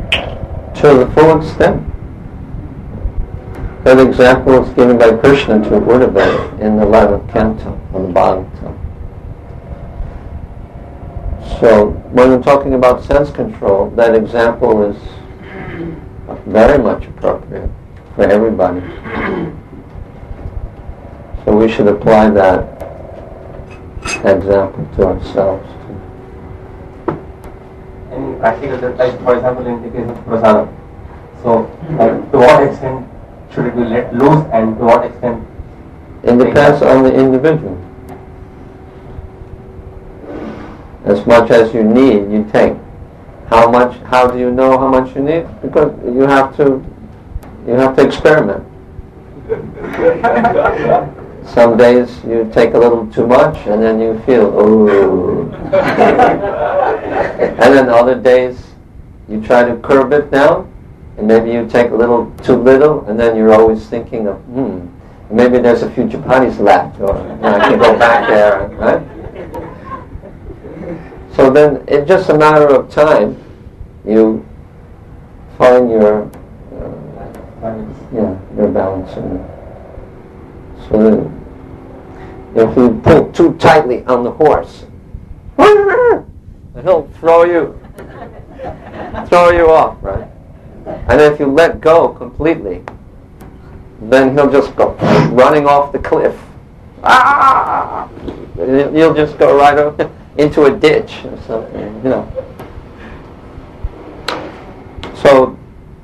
to the full extent. That example is given by Krishna to Uddhava in the 11th canto of the Bhagavatam. So when we're talking about sense control, that example is very much appropriate for everybody. So we should apply that example to ourselves too. In practical, like for example in the case of prasadam, so to what extent should it be let loose and to what extent? It depends on the individual. As much as you need, you take. How much? How do you know how much you need? Because you have to experiment. Some days you take a little too much, and then you feel ooh. And then other days you try to curb it down, and maybe you take a little too little, and then you're always thinking of maybe there's a few chapatis left, or I can go back there, right? So then, it's just a matter of time. You find your balance in it. So then, if you pull too tightly on the horse, he'll throw you off, right? And if you let go completely, then he'll just go running off the cliff. You'll just go right over into a ditch or something, So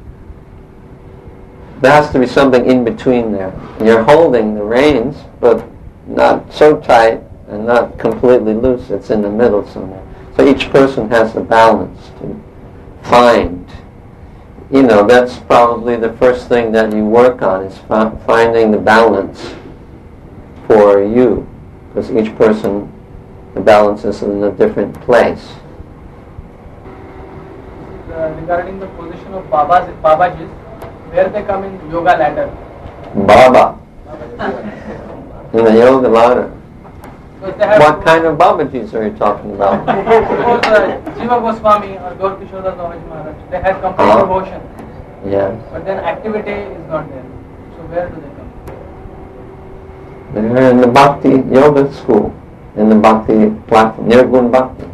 there has to be something in between there. You're holding the reins, but not so tight and not completely loose. It's in the middle somewhere. So each person has a balance to find. That's probably the first thing that you work on is finding the balance for you, because each person, the balance is in a different place. Regarding the position of Babajis, where they come in yoga ladder? Baba. In the yoga ladder. What kind of Babajis are you talking about? Jiva Goswami or Gaur Kishore Das Babaji Maharaj, they had complete devotion. Yes. But then activity is not there. So where do they come? They're in the Bhakti Yoga school, in the Bhakti platform, Nirgun Bhakti.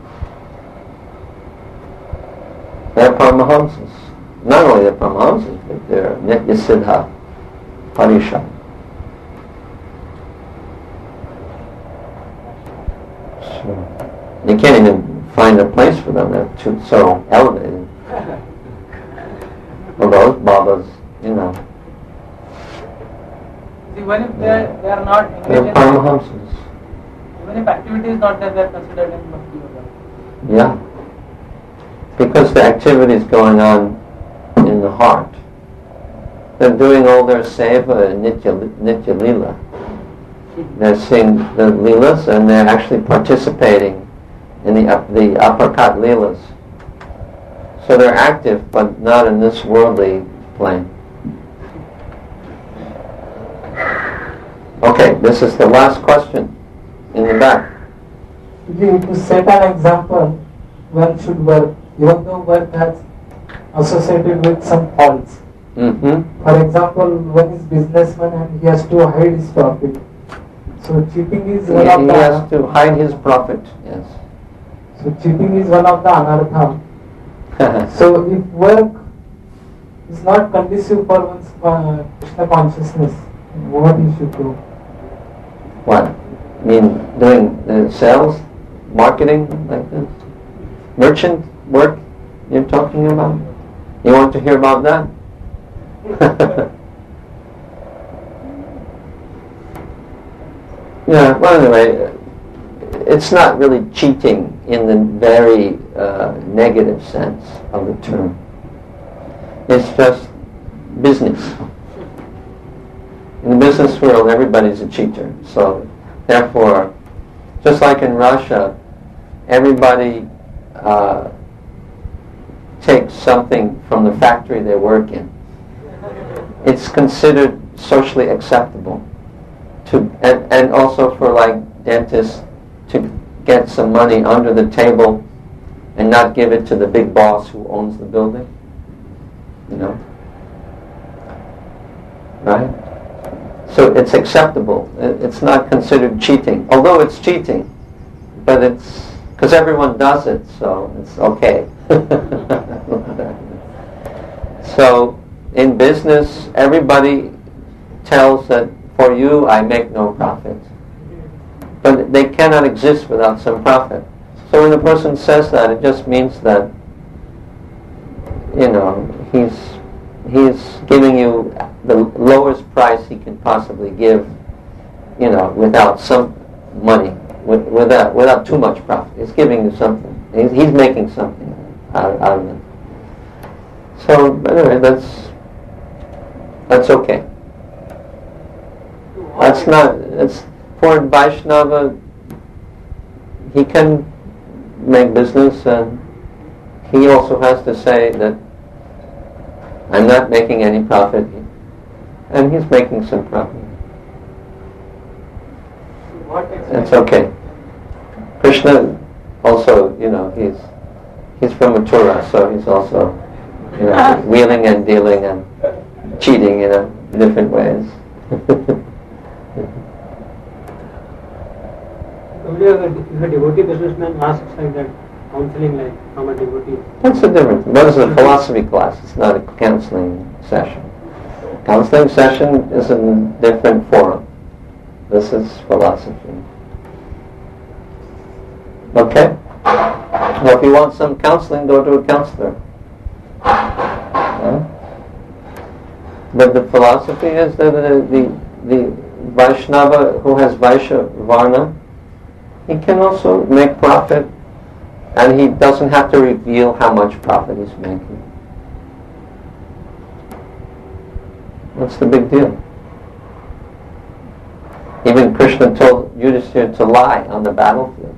They're Paramahamsas. Not only they're Paramahamsas, but they're Nitya Siddha Parishad. So you can't even find a place for them. They're so elevated. Well, those Babas, See, even if they are not engaged they're Paramahamsas. Even if activity is not there, they are considered in Bhakti Yoga. Yeah. Because the activity is going on in the heart. They're doing all their seva and nitya lila. They're seeing the lilas and they're actually participating in the uppercut lilas. So they're active, but not in this worldly plane. Okay, this is the last question in the back. To set an example, one should work, even though work has associated with some faults. Mm-hmm. For example, one is businessman and he has to hide his profit. So cheating is one of the... He has to hide his profit, yes. So cheating is one of the anartha. So if work is not conducive for one's Krishna consciousness, what he should do? What? I mean, doing sales, marketing, like this? Merchant work you're talking about? You want to hear about that? Yeah, well anyway, it's not really cheating in the very negative sense of the term. It's just business. In the business world, everybody's a cheater. So, therefore, just like in Russia, everybody takes something from the factory they work in. It's considered socially acceptable. And also for like dentists to get some money under the table and not give it to the big boss who owns the building. you know. Right? So it's acceptable. It's not considered cheating, although it's cheating, but it's because everyone does it, so it's okay. So in business, everybody tells that for you I make no profit, but they cannot exist without some profit. So when a person says that, it just means that, you know, he's giving you the lowest price he can possibly give, you know, without some money, without too much profit. He's giving you something. He's making something out of it. So anyway, that's okay. That's not. It's for Vaishnava. He can make business, and he also has to say that I'm not making any profit, and he's making some profit. It's okay. Krishna also, you know, he's from Mathura, so he's also, you know, wheeling and dealing and cheating in different ways. If a devotee businessman asks like that, counseling like from a devotee. That's a different. What is a philosophy class? It's not a counseling session. Counseling session is a different forum. This is philosophy. Okay? Well, if you want some counseling, go to a counselor. But the philosophy is that the Vaishnava who has Vaishya Varna, he can also make profit, and he doesn't have to reveal how much profit he's making. What's the big deal? Even Krishna told Yudhishthira to lie on the battlefield.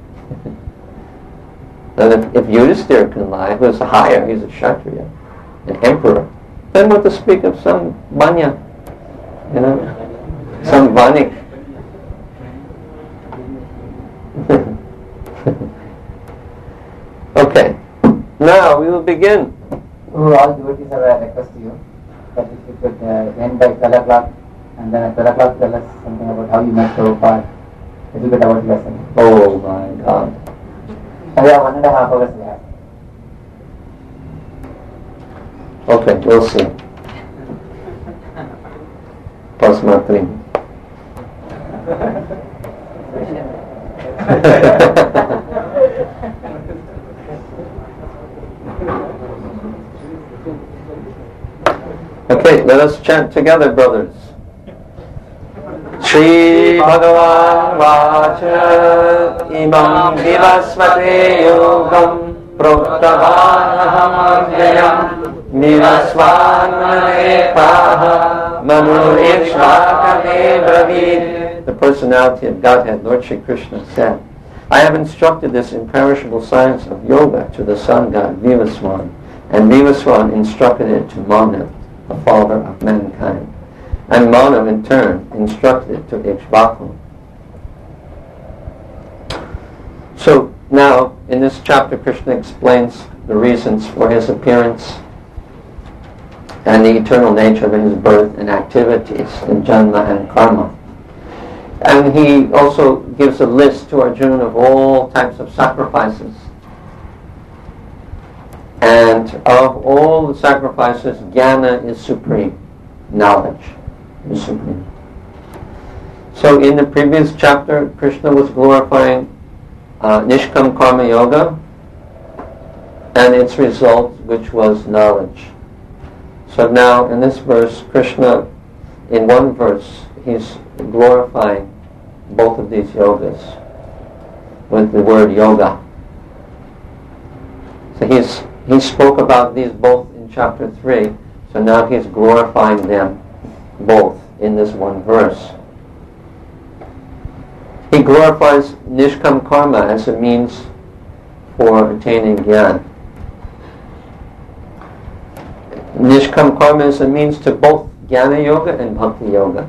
And if Yudhishthira can lie, who's higher, he's a Kshatriya, an emperor, then what to speak of some Vanya, you know, some Vanik. Okay, now we will begin. So all devotees have a request to you that if you could end by 12 o'clock, and then at 12 o'clock tell us something about how you met so far, a little bit about lesson. Oh my God. And we have 1.5 hours left. Okay, we'll see. Pasmatri. Okay, let us chant together, brothers. Shri Bhagavan Vacha Imam Vivasvate Yogam Proktavanaham Avyayam Nivasvan Paha Manu Ishvakame Bravid. The personality of Godhead, Lord Shri Krishna, said, I have instructed this imperishable science of yoga to the sun god Vivaswan, and Vivaswan instructed it to Manu, the father of mankind. And Manu in turn instructed it to Ikshvaku. So now in this chapter Krishna explains the reasons for his appearance and the eternal nature of his birth and activities in Janma and Karma. And he also gives a list to Arjuna of all types of sacrifices. And of all the sacrifices, jnana is supreme. Knowledge is supreme. So in the previous chapter, Krishna was glorifying Nishkam Karma Yoga and its result, which was knowledge. So now in this verse, Krishna, in one verse, he's glorifying both of these yogas with the word yoga. So he spoke about these both in chapter 3, so now he's glorifying them both in this one verse. He glorifies Nishkam Karma as a means for attaining Jnana. Nishkam Karma is a means to both Jnana Yoga and Bhakti Yoga.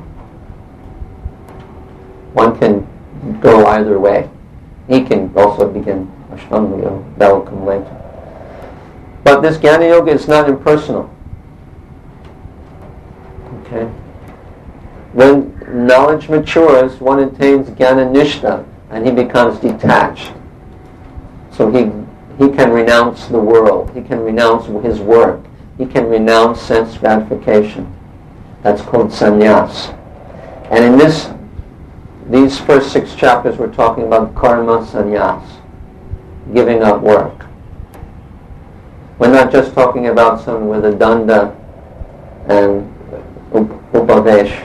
One can go either way. He can also begin Ashtanga Yoga. That will come later. But this Jnana Yoga is not impersonal. knowledge matures, one attains jnana nishta, and he becomes detached. So he can renounce the world, he can renounce his work, he can renounce sense gratification. That's called sannyas. And in these first 6 chapters we're talking about karma sannyas, giving up work. We're not just talking about someone with a danda and upavesh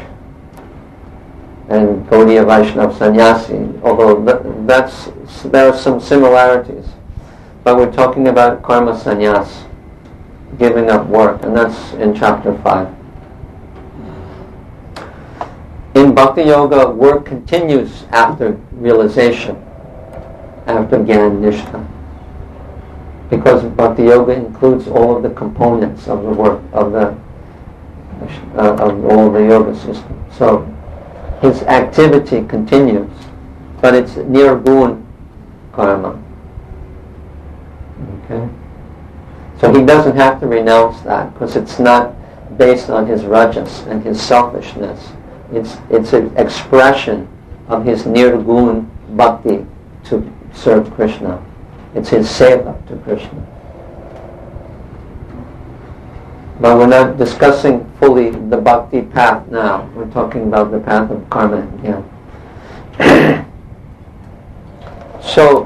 and Gaudiya Vaishnava sannyasi, although there are some similarities. But we're talking about karma sannyas, giving up work, and that's in chapter 5. In Bhakti Yoga, work continues after realization, after Gyan Nishta, because Bhakti Yoga includes all of the components of the work of all the yoga system. So his activity continues, but it's nirgun karma. Okay, so he doesn't have to renounce that because it's not based on his rajas and his selfishness. It's an expression of his nirgun bhakti to serve Krishna. It's his seva to Krishna. But we're not discussing fully the bhakti path now. We're talking about the path of karma again. So,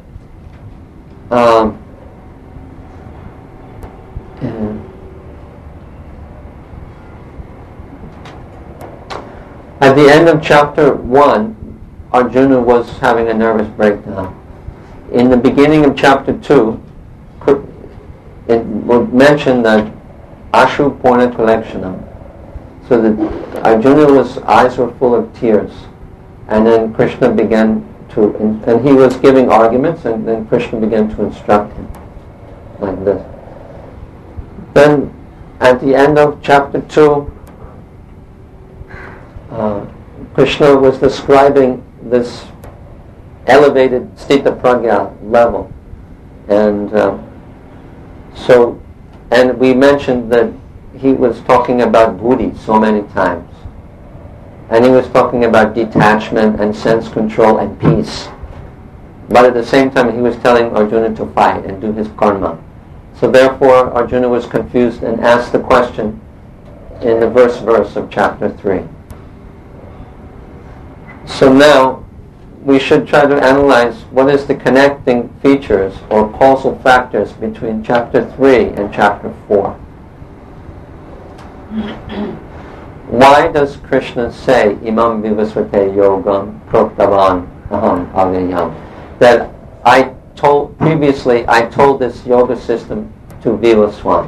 at the end of chapter 1, Arjuna was having a nervous breakdown. In the beginning of chapter 2, it was mentioned that Ashu Purna Collectionam. So that Arjuna's eyes were full of tears. And then Krishna began to, and he was giving arguments, and then Krishna began to instruct him like this. Then at the end of chapter 2, Krishna was describing this elevated Sthita Pragya level. And and we mentioned that he was talking about buddhi so many times. And he was talking about detachment and sense control and peace. But at the same time he was telling Arjuna to fight and do his karma. So therefore Arjuna was confused and asked the question in the verse of chapter 3. So now we should try to analyze what is the connecting features or causal factors between chapter 3 and chapter 4. Why does Krishna say Imam Vivasvate Yogam Proktavan Aham Avyayam? That I told this yoga system to Vivaswan.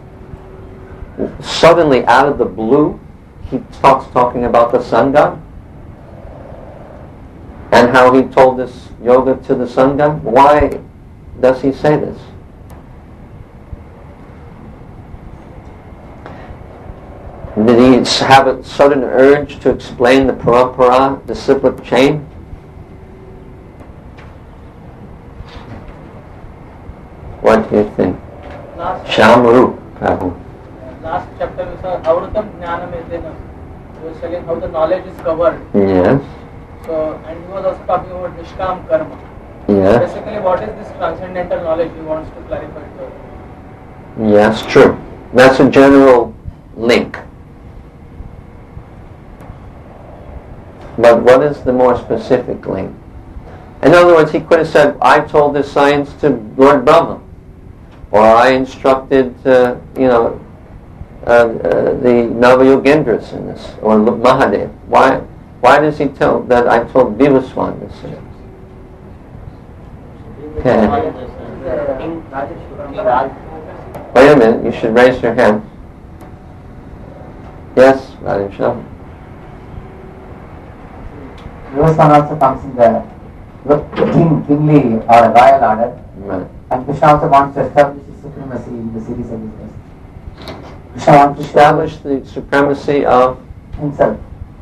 Suddenly out of the blue he starts talking about the sun god and how he told this yoga to the sun god. Why does he say this? Did he have a sudden urge to explain the parampara, the cyclic chain? What do you think? Shamaru Prabhu. Last chapter was Avrutam Jnanam Edena. He was telling how the knowledge is covered. Yes. So, and he was also talking about Nishkam Karma. Yes. Basically, what is this transcendental knowledge he wants to clarify to us? Yes, true. That's a general link. But what is the more specific link? In other words, he could have said, I told this science to Lord Brahma. Or I instructed, the Navayogendras in this, or Mahadev. Why does he tell that I told Vivaswan this? Okay. Wait a minute, you should raise your hand. Yes, Radhesham. Vivaswan also comes in the kingly or royal order. Right. And Krishna also wants to establish his supremacy in the series of his verses. Krishna wants to Establish the supremacy of himself.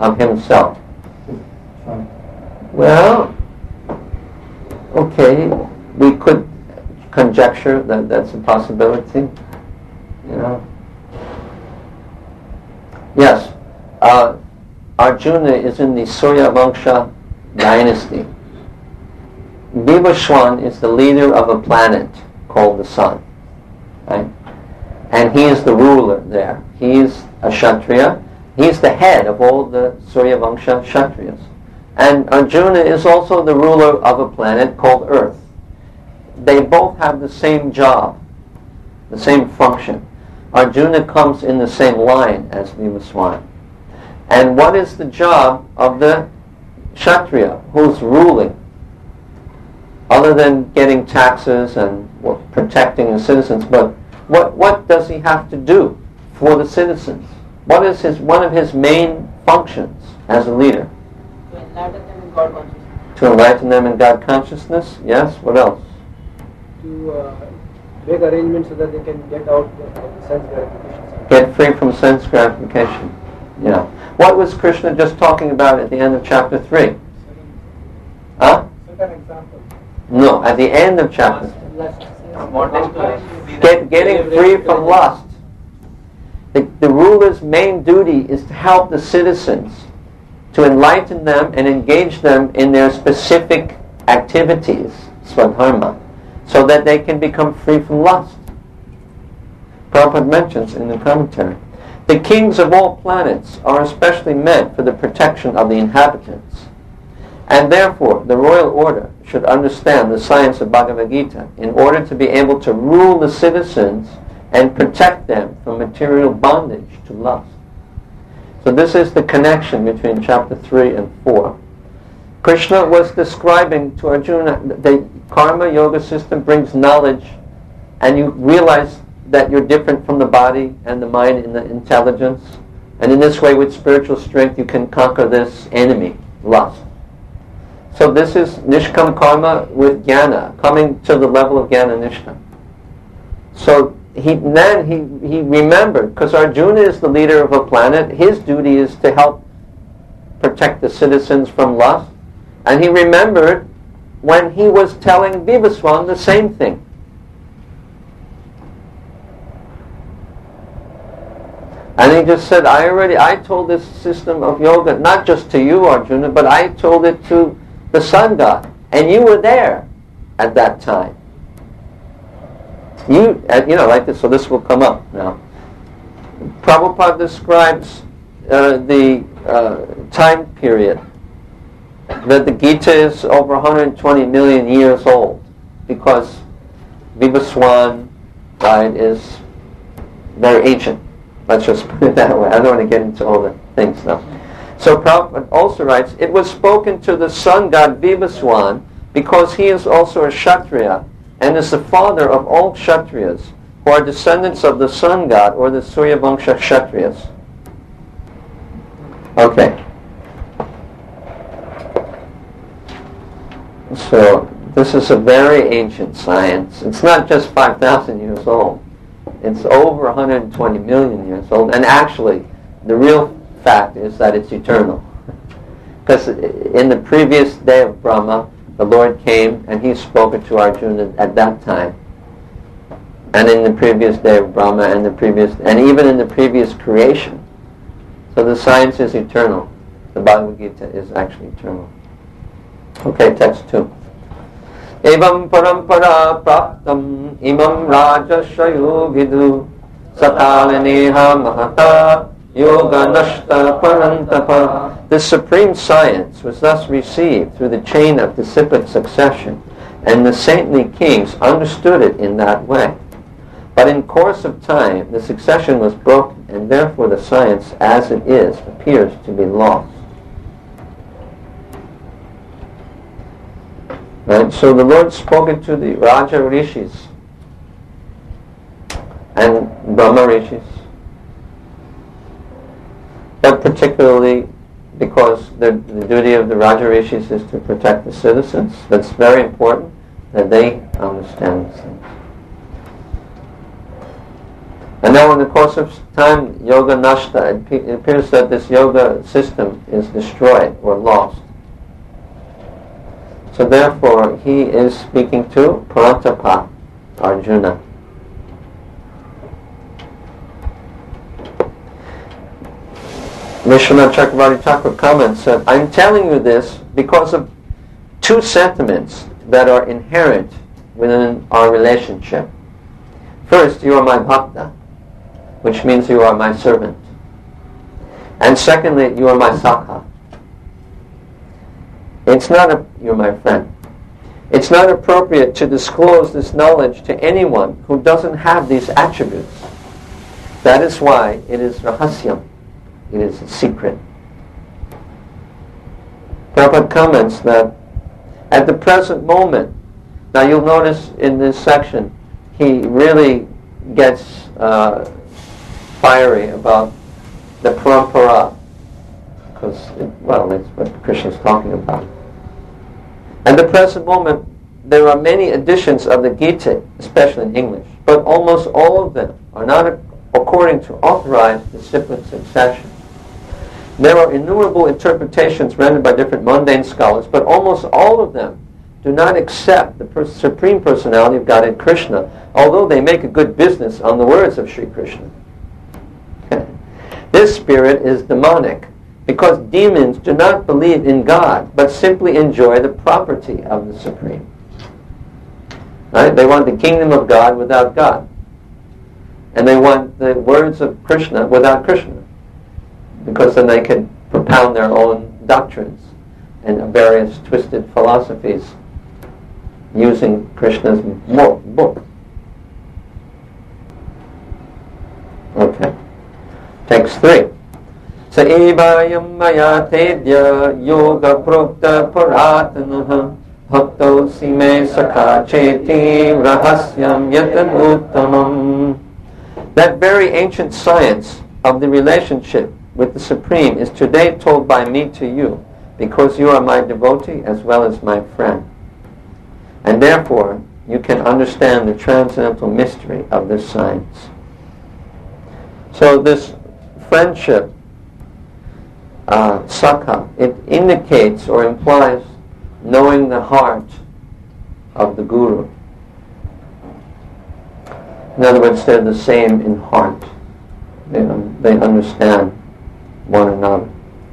Sure. Well, okay, we could conjecture that that's a possibility. Yes. Are Arjuna is in the Surya Vangsha dynasty. Vivaswan is the leader of a planet called the sun. Right? And he is the ruler there. He is a Kshatriya. He is the head of all the Surya Vangsha Kshatriyas. And Arjuna is also the ruler of a planet called Earth. They both have the same job, the same function. Arjuna comes in the same line as Vivaswan. And what is the job of the Kshatriya who's ruling? Other than getting taxes and protecting the citizens, but what does he have to do for the citizens? What is one of his main functions as a leader? To enlighten them in God consciousness. To enlighten them in God consciousness? Yes, what else? To make arrangements so that they can get out the sense gratification. Get free from sense gratification. Yeah. What was Krishna just talking about at the end of chapter 3? Huh? Certain example. No, at the end of chapter 3. Getting free from lust. The ruler's main duty is to help the citizens, to enlighten them and engage them in their specific activities, swadharma, so that they can become free from lust. Prabhupada mentions in the commentary, the kings of all planets are especially meant for the protection of the inhabitants, and therefore the royal order should understand the science of Bhagavad Gita in order to be able to rule the citizens and protect them from material bondage to lust. So this is the connection between chapter 3 and 4. Krishna was describing to Arjuna the karma yoga system brings knowledge, and you realize that you're different from the body and the mind and the intelligence, and in this way with spiritual strength you can conquer this enemy, lust. So this is Nishkam Karma with Jnana, coming to the level of Jnana Nishta. So he remembered, because Arjuna is the leader of a planet, his duty is to help protect the citizens from lust, and he remembered when he was telling Vivaswan the same thing. And he just said, I told this system of yoga, not just to you, Arjuna, but I told it to the sun god, and you were there at that time. Like this, so this will come up now. Prabhupada describes the time period that the Gita is over 120 million years old, because Vivaswan is very ancient. Let's just put it that way. I don't want to get into all the things now. So Prabhupada also writes, it was spoken to the sun god Vivaswan because he is also a Kshatriya and is the father of all Kshatriyas who are descendants of the sun god or the Surya Vangsha Kshatriyas. Okay. So this is a very ancient science. It's not just 5,000 years old. It's over 120 million years old. And actually, the real fact is that it's eternal. Because in the previous day of Brahma, the Lord came and he spoke to Arjuna at that time. And in the previous day of Brahma and even in the previous creation. So the science is eternal. The Bhagavad Gita is actually eternal. Okay, text 2. Evam parampara praptam imam rajashayo vidu satalaneha mahata yoga nashta parantapa. This supreme science was thus received through the chain of dissipate succession, and the saintly kings understood it in that way. But in course of time, the succession was broken, and therefore the science as it is appears to be lost. Right? So the Lord spoke to the Raja Rishis and Brahma Rishis, but particularly because the duty of the Raja Rishis is to protect the citizens. That's very important that they understand these things. And now in the course of time, yoga nashta, it appears that this yoga system is destroyed or lost. So therefore, he is speaking to Parantapa, Arjuna. Vishwanath Chakravarti Thakur comments that I'm telling you this because of two sentiments that are inherent within our relationship. First, you are my bhakta, which means you are my servant. And secondly, you are my sakha. You're my friend. It's not appropriate to disclose this knowledge to anyone who doesn't have these attributes. That is why it is rahasyam. It is a secret. Prabhupada comments that at the present moment, now you'll notice in this section, he really gets fiery about the parampara, because, it's what Krishna is talking about. At the present moment, there are many editions of the Gita, especially in English, but almost all of them are not according to authorized disciplic succession. There are innumerable interpretations rendered by different mundane scholars, but almost all of them do not accept the Supreme Personality of Godhead Krishna, although they make a good business on the words of Sri Krishna. This spirit is demonic, because demons do not believe in God, but simply enjoy the property of the Supreme. Right? They want the kingdom of God without God. And they want the words of Krishna without Krishna, because then they can propound their own doctrines and various twisted philosophies using Krishna's book. Okay. Text 3. Sa evayam maya tedya yoga prokta paratanaha bhakto sime sakha cheti rahasyam yatan uttamam. That very ancient science of the relationship with the Supreme is today told by me to you, because you are my devotee as well as my friend. And therefore, you can understand the transcendental mystery of this science. So this friendship, sakha, it indicates or implies knowing the heart of the Guru. In other words, they're the same in heart. They understand one another.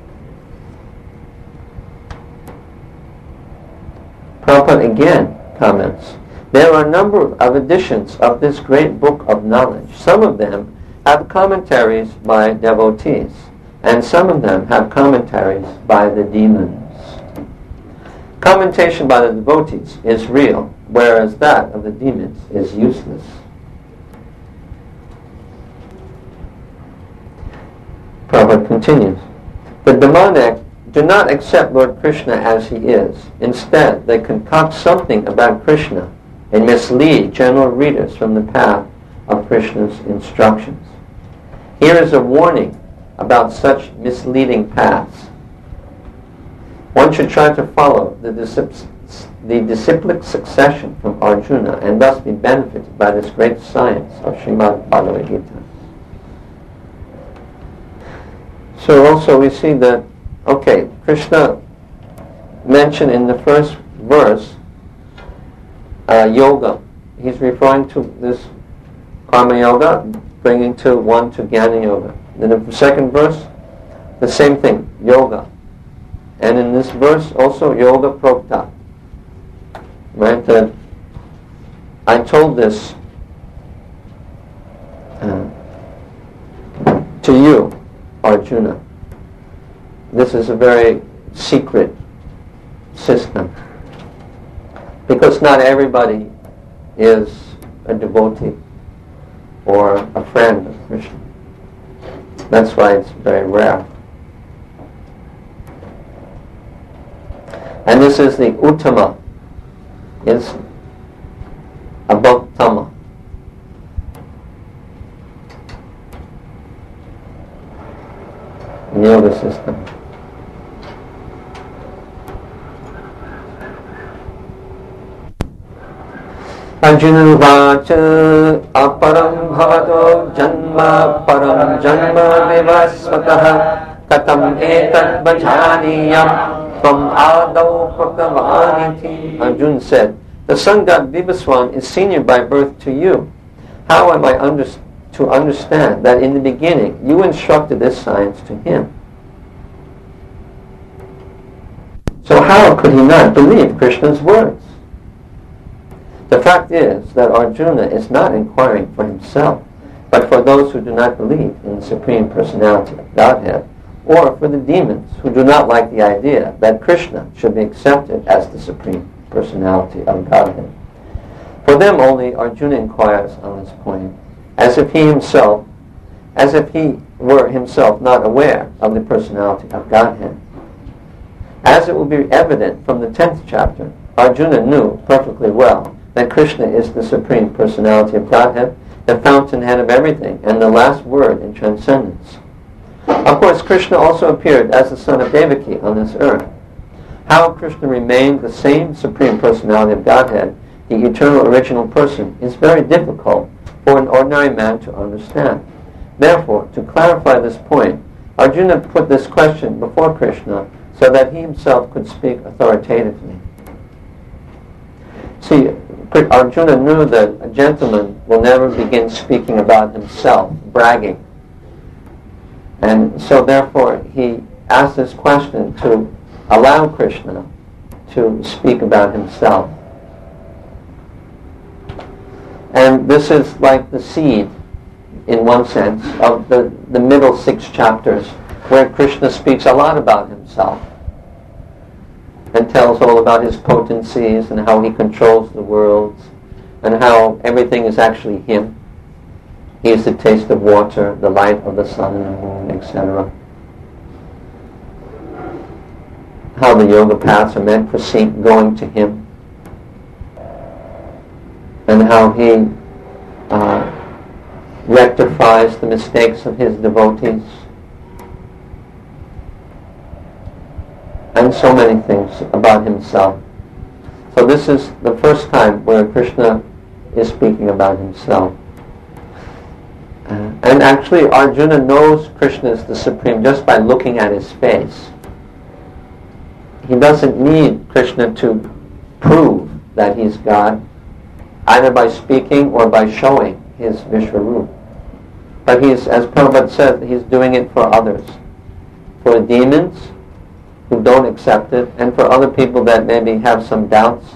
Prabhupada again comments, there are a number of editions of this great book of knowledge. Some of them have commentaries by devotees, and some of them have commentaries by the demons. Commentation by the devotees is real, whereas that of the demons is useless. Prabhupada continues, the demonic do not accept Lord Krishna as he is. Instead, they concoct something about Krishna and mislead general readers from the path of Krishna's instructions. Here is a warning about such misleading paths. One should try to follow the disciplic succession from Arjuna and thus be benefited by this great science of Srimad Bhagavad Gita. So also we see that, Krishna mentioned in the first verse yoga. He's referring to this karma yoga, bringing one to jnana yoga. In the second verse, the same thing, yoga. And in this verse also, yoga prokta. Right? That I told this to you, Arjuna. This is a very secret system, because not everybody is a devotee or a friend of Krishna. That's why it's very rare. And this is the Uttama, is above Tama. Yoga system. Arjuna Vacha aparam bhavato janma param janma vivasvatah katam etat bhajaniyam from adau prakavaniti. Arjuna said, the sun god Vivaswan is senior by birth to you. How am I to understand that in the beginning you instructed this science to him? how could he not believe Krishna's words? The fact is that Arjuna is not inquiring for himself, but for those who do not believe in the Supreme Personality of Godhead, or for the demons who do not like the idea that Krishna should be accepted as the Supreme Personality of Godhead. For them only Arjuna inquires on this point, as if he were himself not aware of the personality of Godhead. As it will be evident from the 10th chapter, Arjuna knew perfectly well that Krishna is the Supreme Personality of Godhead, the fountainhead of everything, and the last word in transcendence. Of course, Krishna also appeared as the son of Devaki on this earth. How Krishna remained the same Supreme Personality of Godhead, the eternal original person, is very difficult for an ordinary man to understand. Therefore, to clarify this point, Arjuna put this question before Krishna so that he himself could speak authoritatively. See, Arjuna knew that a gentleman will never begin speaking about himself, bragging. And so therefore he asked this question to allow Krishna to speak about himself. And this is like the seed, in one sense, of the middle 6 chapters, where Krishna speaks a lot about himself and tells all about his potencies and how he controls the worlds and how everything is actually him. He is the taste of water, the light of the sun and the moon, etc. How the yoga paths are meant for going to him, and how he rectifies the mistakes of his devotees, and so many things about himself. So this is the first time where Krishna is speaking about himself. And actually Arjuna knows Krishna is the Supreme just by looking at his face. He doesn't need Krishna to prove that he's God, either by speaking or by showing his Vishwarup. But he's, as Prabhupada said, he's doing it for others. For demons who don't accept it, and for other people that maybe have some doubts.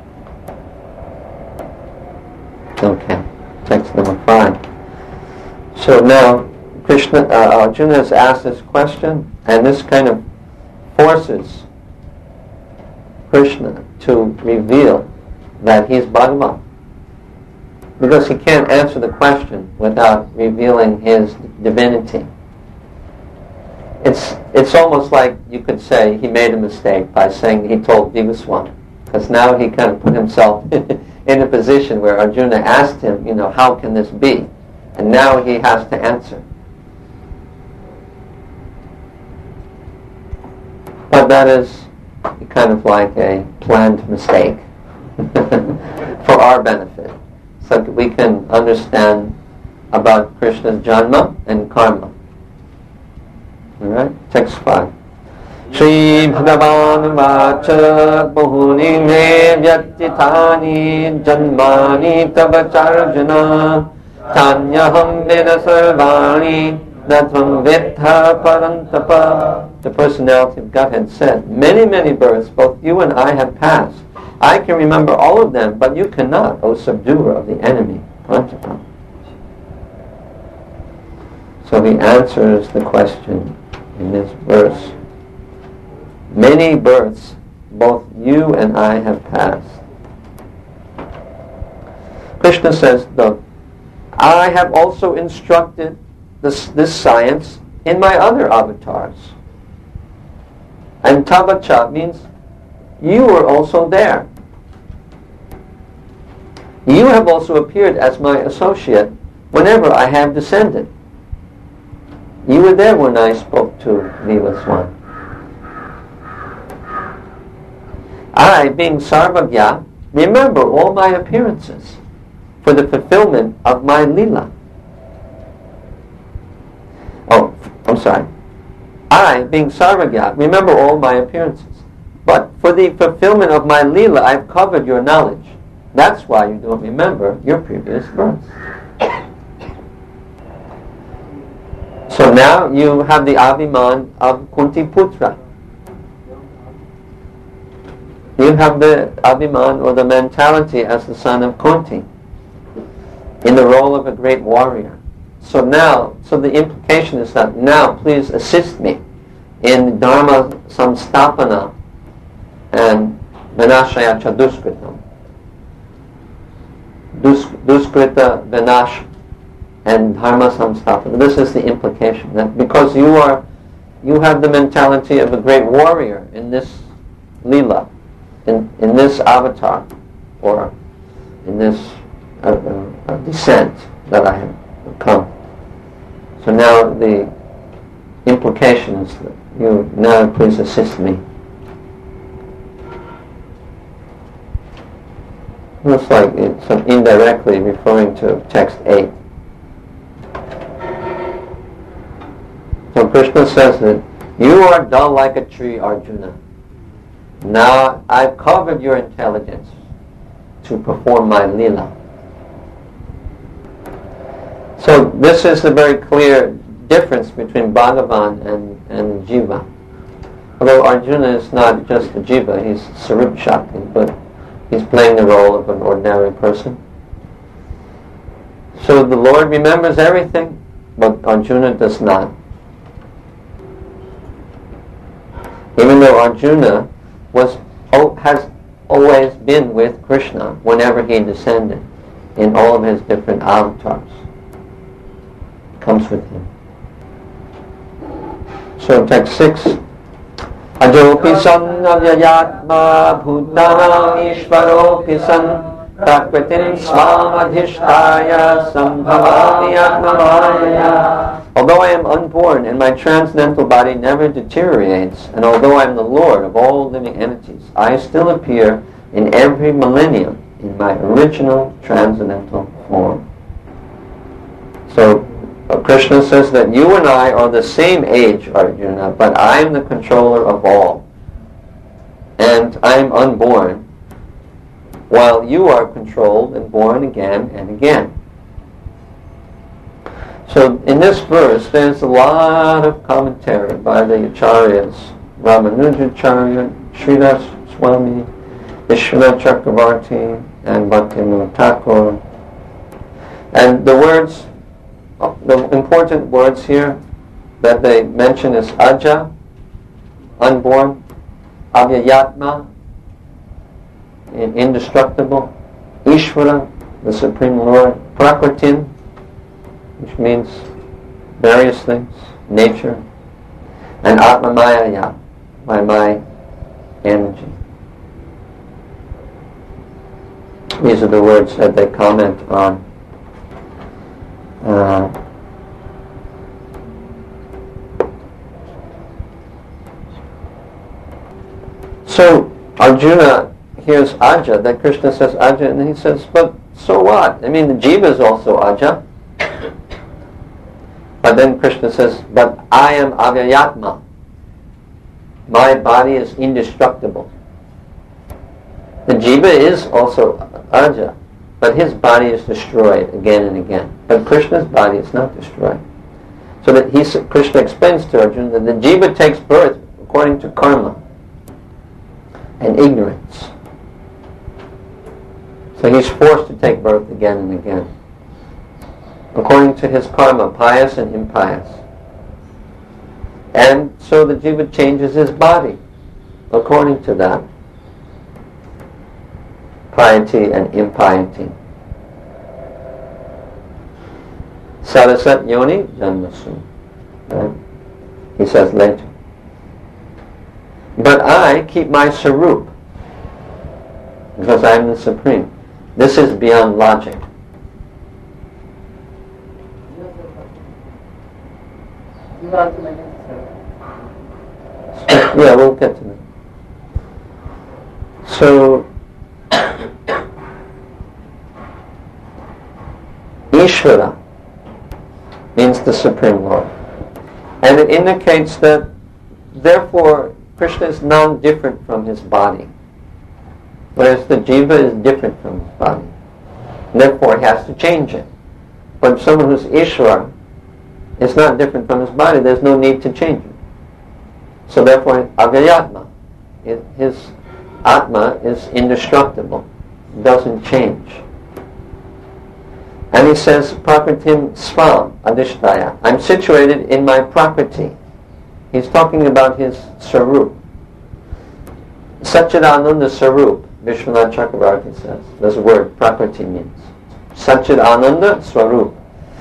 Okay, text number 5. So now Arjuna has asked this question, and this kind of forces Krishna to reveal that he's Bhagavan, because he can't answer the question without revealing his divinity. It's almost like you could say he made a mistake by saying he told Vivaswami, because now he kind of put himself in a position where Arjuna asked him, how can this be? And now he has to answer. But that is kind of like a planned mistake for our benefit, so that we can understand about Krishna's janma and karma. Alright, text 5. Shri Bhagavan Vacha Bahuni Me Vyattithani Janmani Tavacharjana Tanyaham Veda Sarvani Natvam Vetha Parantapa. The personality of Godhead said, many, many births both you and I have passed. I can remember all of them, but you cannot, O subduer of the enemy, Parantapa. So he answers the question in this verse. Many births both you and I have passed. Krishna says, though, I have also instructed this science in my other avatars. And Tavacha means you were also there. You have also appeared as my associate whenever I have descended. You were there when I spoke to Vivaswami. I, being Sarvagya, remember all my appearances for the fulfillment of my lila. Oh, I'm sorry. I, being Sarvagya, remember all my appearances. But for the fulfillment of my lila, I've covered your knowledge. That's why you don't remember your previous births. So now you have the Abhiman of Kunti Putra. You have the abhiman or the mentality as the son of Kunti in the role of a great warrior. So the implication is that now please assist me in dharma samstapana and vinashaya cha duskritam. Duskrita vinash and dharma samstapana. This is the implication, that because you have the mentality of a great warrior in this lila, in this avatar, or in this descent that I have come. So now the implication is that you now please assist me. Looks like it's indirectly referring to text 8. So Krishna says that you are dull like a tree, Arjuna. Now I've covered your intelligence to perform my lila. So this is a very clear difference between Bhagavan and Jiva. Although Arjuna is not just a Jiva, he's Sarup Shakti, but he's playing the role of an ordinary person. So the Lord remembers everything, but Arjuna does not. Even though Arjuna has always been with Krishna whenever he descended in all of his different avatars. Comes with him. So text 6. Ajopi san avyayatma bhutanam ishvaropi san prakritim svamadhishtaya sambhavami atmamaya. Although I am unborn and my transcendental body never deteriorates, and although I am the Lord of all living entities, I still appear in every millennium in my original transcendental form. So Krishna says that you and I are the same age, Arjuna, but I am the controller of all. And I am unborn, while you are controlled and born again and again. So in this verse, there's a lot of commentary by the Acharyas, Ramanujacharya, Sridhar Swami, Vishwanath Chakravarti, and Bhaktivinoda Thakur. And the words, the important words here that they mention is Aja, unborn, Avyayatma, indestructible, Ishvara, the Supreme Lord, Prakritin, which means various things, nature, and Atmamaya, by my energy. These are the words that they comment on. So Arjuna hears Aja, that Krishna says Aja, and he says, but so what? I mean, the Jiva is also Aja. But then Krishna says, but I am Avyayatma. My body is indestructible. The Jiva is also Aja, but his body is destroyed again and again. But Krishna's body is not destroyed. So that Krishna explains to Arjuna that the Jiva takes birth according to karma and ignorance. So he's forced to take birth again and again, according to his karma, pious and impious. And so the Jiva changes his body according to that, piety and impiety. Sarasat yoni janmasu. Right? He says later. But I keep my sarup, because I am the Supreme. This is beyond logic. Yeah, we'll get to that. So, Ishvara means the Supreme Lord. And it indicates that, therefore, Krishna is non-different from his body, whereas the Jiva is different from his body. Therefore, he has to change it. But someone who's Ishvara is not different from his body. There's no need to change it. So therefore, Avyayatma, his Atma is indestructible, doesn't change. And he says, Prakratim Svam Adhishtaya. I'm situated in my property. He's talking about his Sarup. Satchidananda Sarup, Vishwanath Chakravarti says. That's the word Prakriti means. Satchidananda Swarup.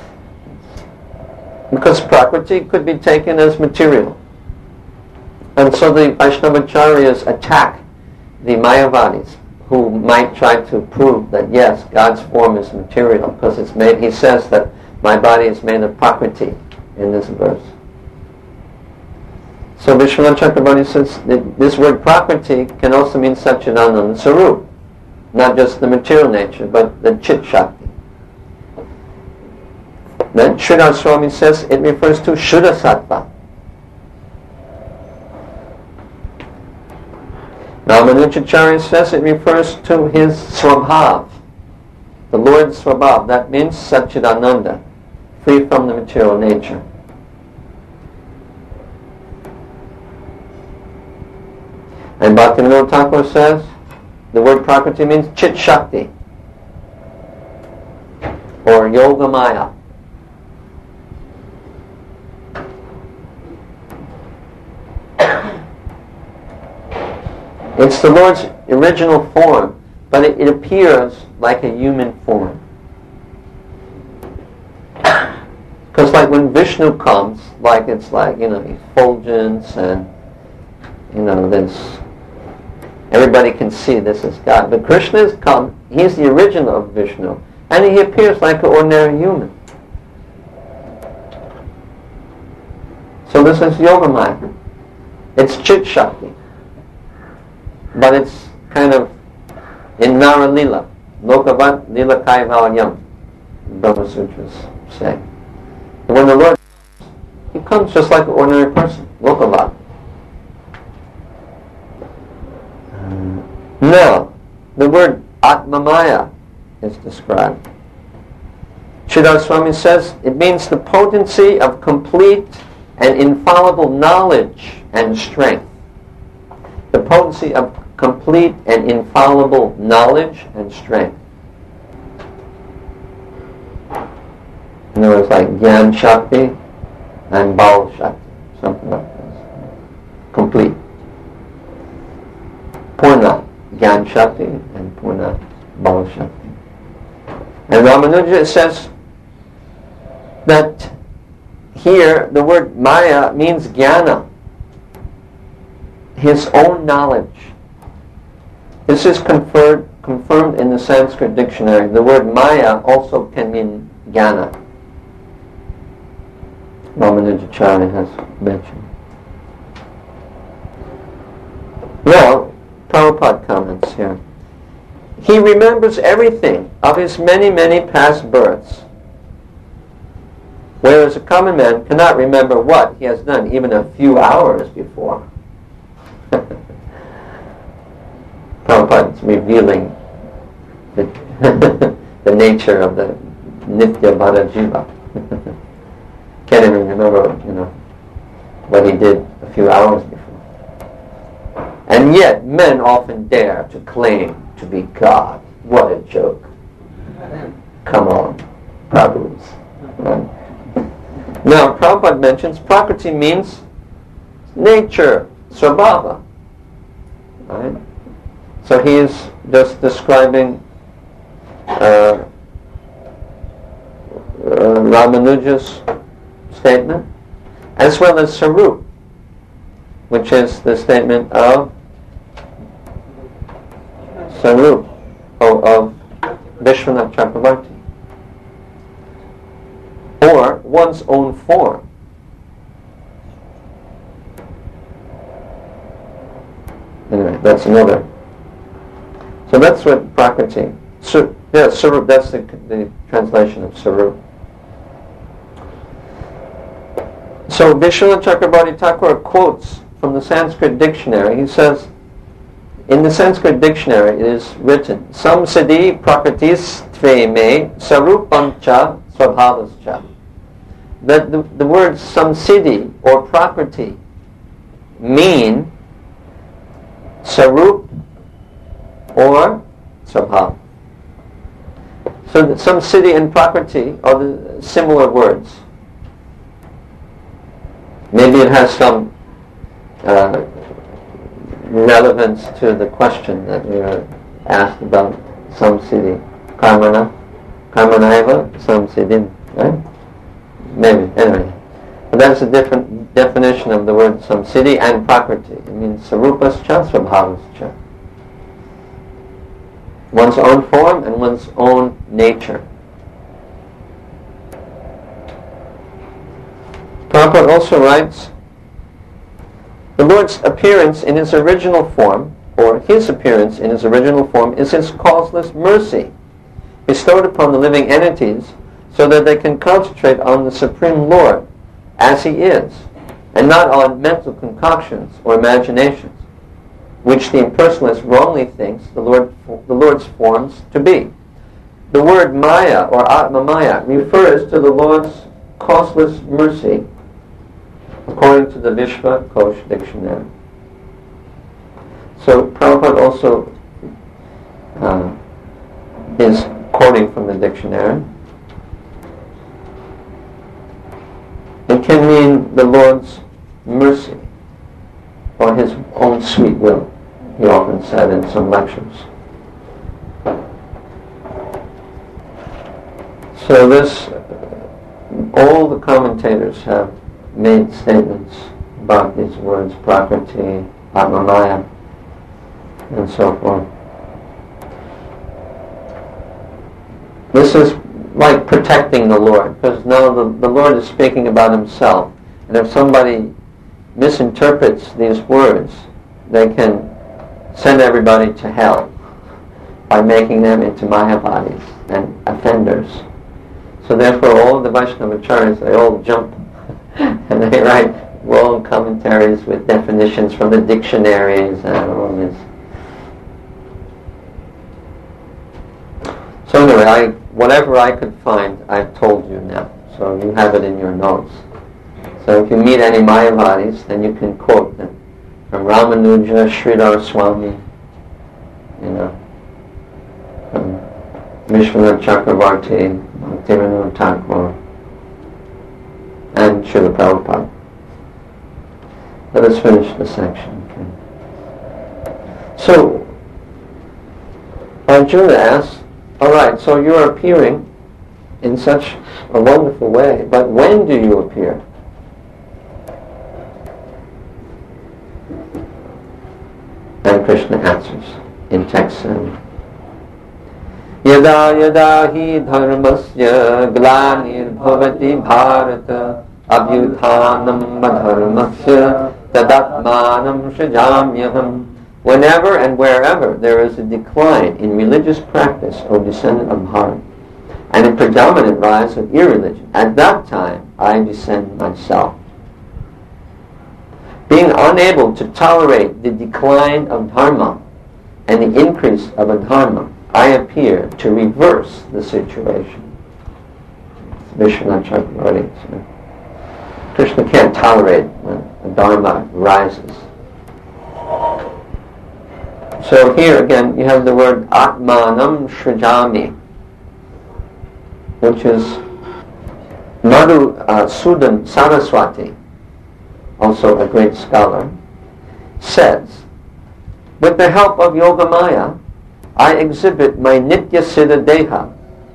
Because Prakriti could be taken as material. And so the Vaishnavacharyas attack the Mayavadis, who might try to prove that yes, God's form is material, because it's made. He says that my body is made of Prakriti in this verse. So Vishwanath Chakravarti says that this word Prakriti can also mean Satchidananda Sarup, not just the material nature, but the Chit Shakti. Then Sridhar Swami says it refers to Shuddha Sattva. Ramanujacharya says it refers to his Swabhav, the Lord's Swabhav. That means Satchidananda, free from the material nature. And Bhaktivinoda Thakur says the word Prakriti means Chit Shakti or Yoga Maya. It's the Lord's original form, but it appears like a human form. Because like when Vishnu comes, it's like, effulgence and, this, everybody can see this is God. But Krishna has come, he's the original of Vishnu, and he appears like an ordinary human. So this is Yogamaya. It's Chit Shakti. But it's kind of in Nara Lila, Lokavat Lila Kaivalyam, Brahma Sutras say. And when the Lord comes, he comes just like an ordinary person, Lokavat. Now, the word Atmamaya is described. Sridhar Swami says it means the potency of complete and infallible knowledge and strength. The potency of complete and infallible knowledge and strength. In other words, like Gyan Shakti and Bal Shakti, something like this. Complete. Purna, Gyan Shakti and Purna, Bal Shakti. And Ramanuja says that here the word Maya means Jnana, his own knowledge. This is confirmed in the Sanskrit dictionary. The word Maya also can mean Jnana. Ramanujacharya has mentioned. Now, Prabhupada comments here. He remembers everything of his many, many past births, whereas a common man cannot remember what he has done even a few hours before. Prabhupada is revealing the nature of the Nitya Bhara Jiva. Can't even remember, what he did a few hours before. And yet, men often dare to claim to be God. What a joke. Come on, Prabhus. Right? Now, Prabhupada mentions Prakriti means nature, Svabhava. Right? So he is just describing Ramanuja's statement, as well as Sarup, which is the statement of Sarup, of Vishwanath Chakravarti, or one's own form. Anyway, that's another. So that's what Prakriti. Sarup, that's the translation of Sarup. So Vishwanath Chakravarti Thakur quotes from the Sanskrit dictionary. He says, in the Sanskrit dictionary it is written, Samsiddhi prakritis tve me sarupancha svabhavascha. That the words samsiddhi or prakriti mean sarup or Swabhava. So some siddhi and prakriti are the similar words. Maybe it has some relevance to the question that we were asked about some siddhi. Karmanaiva, some siddhim, right? Maybe, anyway. But that's a different definition of the word samsiddhi and prakriti. It means sarupascha, swabhavascha. One's own form and one's own nature. Prabhupada also writes, the Lord's appearance in His original form, or His appearance in His original form, is His causeless mercy, bestowed upon the living entities so that they can concentrate on the Supreme Lord as He is, and not on mental concoctions or imaginations, which the impersonalist wrongly thinks the Lord's forms to be. The word Maya or Atma Maya refers to the Lord's causeless mercy, according to the Vishva Kosh dictionary. So Prabhupada also is quoting from the dictionary. It can mean the Lord's mercy or His own sweet will, he often said in some lectures. So this, all the commentators have made statements about these words, prakriti, atmamaya, and so forth. This is like protecting the Lord, because now the Lord is speaking about Himself, and if somebody misinterprets these words, they can send everybody to hell by making them into Mayavadis and offenders. So therefore all the Vaishnavacharyas, they all jump and they write long commentaries with definitions from the dictionaries and all this. So anyway, whatever I could find, I've told you now. So you have it in your notes. So if you meet any Mayavadis, then you can quote them. From Ramanuja, Sridhar Swami, from Vishwanath Chakravarti, Bhaktivinoda Thakur, and Srila Prabhupada. Let us finish the section. Okay. So, Arjuna asks, alright, so you're appearing in such a wonderful way, but when do you appear? And Krishna answers in text 7. Yada yada hi dharmasya glanir bhavati bharata abhyuthanam adharmasya tadatmanam shajamyaham. Whenever and wherever there is a decline in religious practice, O descendant of Bharat, and a predominant rise of irreligion, at that time I descend myself. Being unable to tolerate the decline of dharma and the increase of adharma, I appear to reverse the situation. Vishwanath Chakravarti. Krishna can't tolerate when the dharma rises. So here again you have the word Atmanam Shrajami, which is Madhusudan Saraswati, also a great scholar, says, with the help of Yogamaya, I exhibit my Nitya Siddha Deha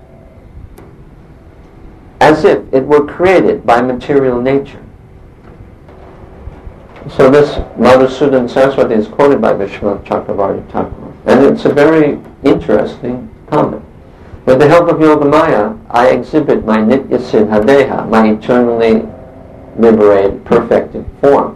as if it were created by material nature. So this Madhusudan Saraswati is quoted by Vishwanath Chakravarti Thakur, and it's a very interesting comment. With the help of Yogamaya, I exhibit my Nitya Siddha Deha, my eternally liberated, perfected form.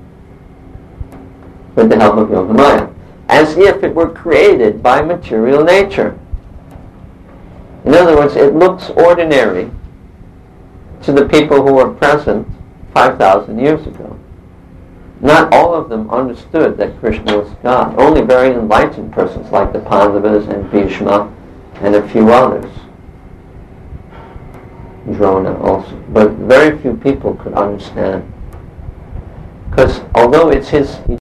With the help of Yogamaya, as if it were created by material nature. In other words, it looks ordinary to the people who were present 5,000 years ago. Not all of them understood that Krishna was God. Only very enlightened persons like the Pandavas and Bhishma and a few others. Drona also. But very few people could understand. Because although it's his